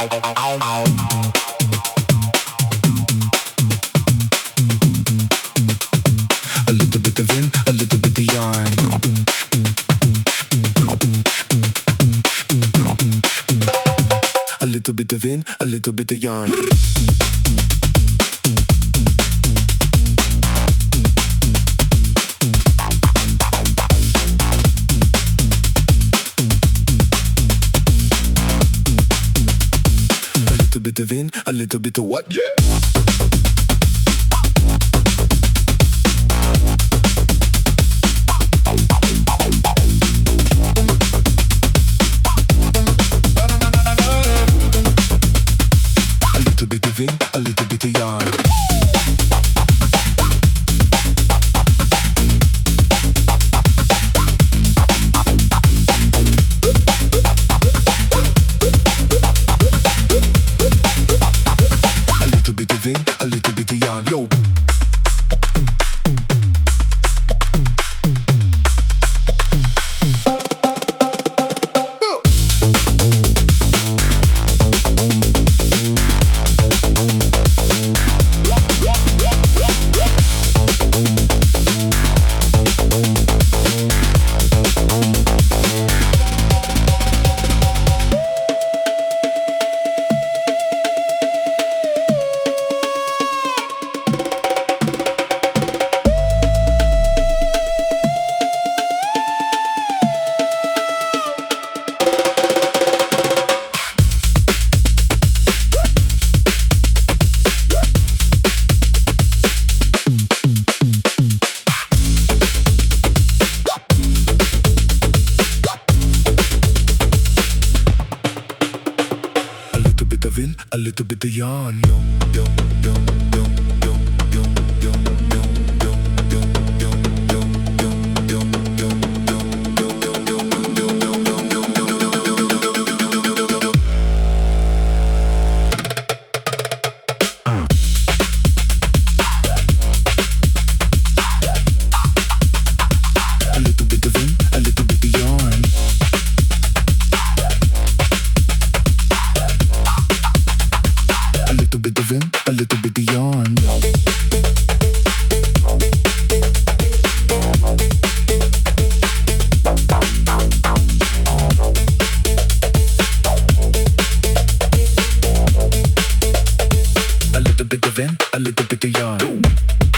A little bit of in, a little bit of yarn. A little bit of in, a little bit of yarn. A little bit of in, a little bit of what? Yeah. A little bit of in, a little bit of yarn. A little bit of in, a little bit of yarn. Yo. A little bit of yarn, yo, yo, yo, yo, yo, yo, yo, yo, yo, yo, yo, yo, yo, yo, a little bit of in, a little bit of yarn. A little bit of in, a little bit of yarn. A little bit of in, a little bit of yarn.